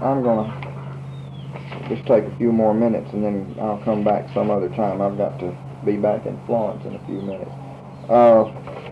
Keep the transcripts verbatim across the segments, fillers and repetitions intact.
I'm gonna just take a few more minutes and then I'll come back some other time. I've got to be back in Florence in a few minutes. Uh,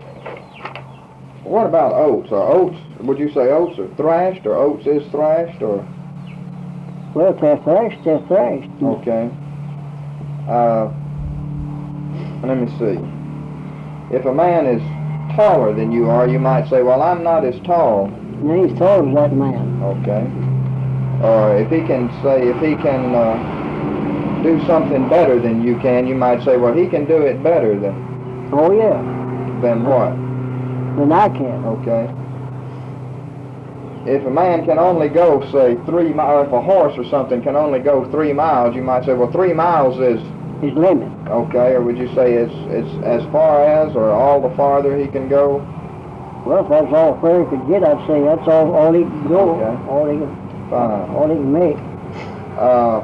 what about oats? Are oats, would you say oats are thrashed, or oats is thrashed, or? Well, if they're thrashed, they're thrashed. Okay. Uh, let me see. If a man is taller than you are, you might say, well, I'm not as tall. And he's tall as that man. Okay. Or if he can say, if he can uh, do something better than you can, you might say, well, he can do it better than. Oh, yeah. Than what? Than I can. Okay. If a man can only go, say, three miles, if a horse or something can only go three miles, you might say, well, three miles is... his limit. Okay, or would you say it's, it's as far as, or all the farther he can go? Well, if that's all Ferry could get, I'd say that's all, all he can go, Okay. all he can, Fine. all he can make. Uh,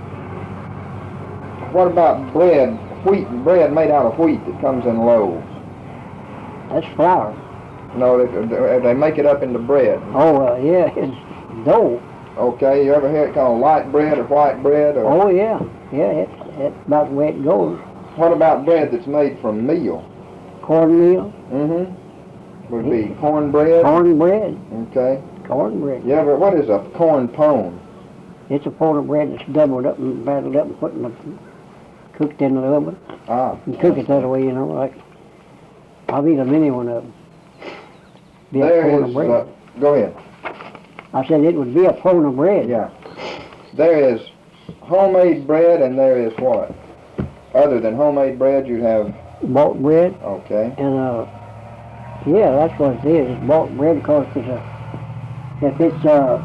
what about bread, wheat, bread made out of wheat that comes in loaves? That's flour. No, they, they make it up into bread. Oh, uh, yeah, it's dough. Okay, you ever hear it called light bread or white bread? Or Oh, yeah, yeah, it's, it's about the way it goes. what about bread that's made from meal? Cornmeal, Mm-hmm. Would it be cornbread? cornbread, Okay. cornbread. You ever, what is a corn pone? It's a pot of bread that's doubled up and battered up and put in the, cooked in the oven. Ah. You cook it that way, you know, like, I've eaten many one of them. Be a There pound is, of bread. uh, go ahead. I said it would be a pound of bread. Yeah. There is homemade bread, and there is what? Other than homemade bread, you have... Bought bread, Okay. and uh, yeah, that's what it is. It's bought bread because it's a, if it's a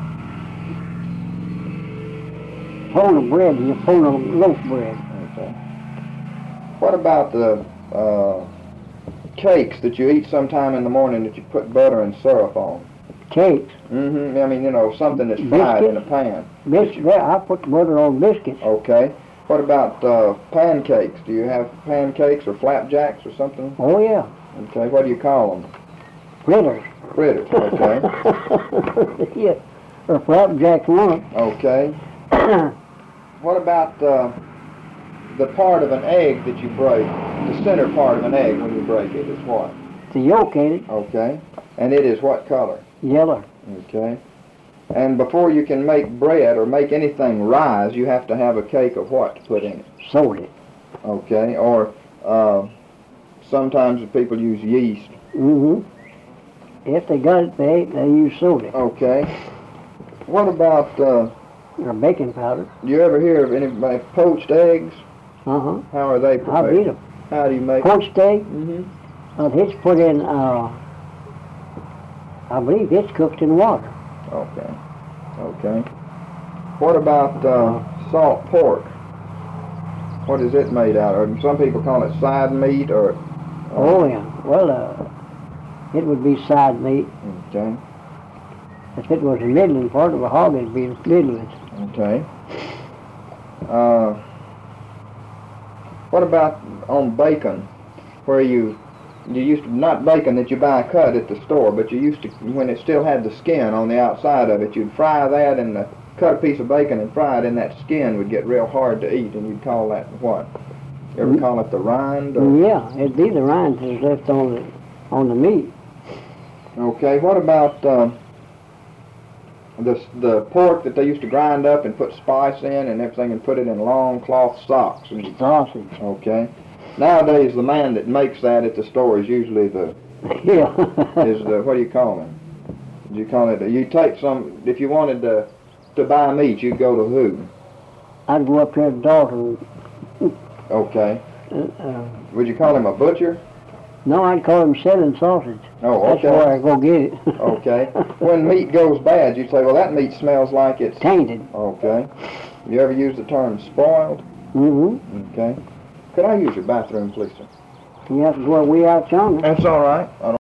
pound of bread, it's a pound of loaf bread. Okay. What about the uh, cakes that you eat sometime in the morning that you put butter and syrup on? Cakes, Mm-hmm. I mean, you know, something that's fried Biscuit? in a pan. biscuits. Yeah, I put butter on biscuits. Okay. What about uh, pancakes? Do you have pancakes or flapjacks or something? Oh yeah, Okay. What do you call them? fritters. Fritters. Okay. Yeah, or flapjacks one. Okay. What about uh, the part of an egg that you break? The center part of an egg when you break it is what? The yolk ain't it? Okay. And it is what color? Yellow. Okay. And before you can make bread or make anything rise, you have to have a cake of what to put in it? Sold it. Okay. Or uh, sometimes the people use yeast. Mm-hmm. If they got it, they they use soda Okay. What about, uh, or baking powder. do you ever hear of anybody poached eggs? Uh-huh. How are they I prepared? beat them. How do you make Poached egg, Mm-hmm. uh, it's put in, uh, I believe it's cooked in water. Okay. Okay. What about uh, salt pork? What is it made out of? Some people call it side meat or... Uh, Oh, yeah. Well, uh, it would be side meat. Okay. If it was a middling part of a hog, it'd be middling. Okay. Uh, what about on bacon? Where you... You used to, not bacon that you buy cut at the store, but you used to, when it still had the skin on the outside of it, you'd fry that and the, cut a piece of bacon and fry it, and that skin would get real hard to eat, and you'd call that what? You ever Mm. call it the rind? Or? Yeah, it'd be the rind that's left on the, on the meat. Okay, what about uh, the, the pork that they used to grind up and put spice in and everything and put it in long cloth socks? And you, Sausage. okay. Nowadays, the man that makes that at the store is usually the, Yeah. is the, what do you call him? Do you call it, you take some, if you wanted to, to buy meat, you'd go to who? I'd go up there to Dalton. Okay. Uh, uh, Would you call him a butcher? no, I'd call him selling sausage. Oh, That's okay. where I go get it. Okay. When meat goes bad, you'd say, well, that meat smells like it's... Tainted. Okay. You ever use the term spoiled? Mm-hmm. Okay. Could I use your bathroom, please, sir? You have to go way out yonder. That's all right. I don't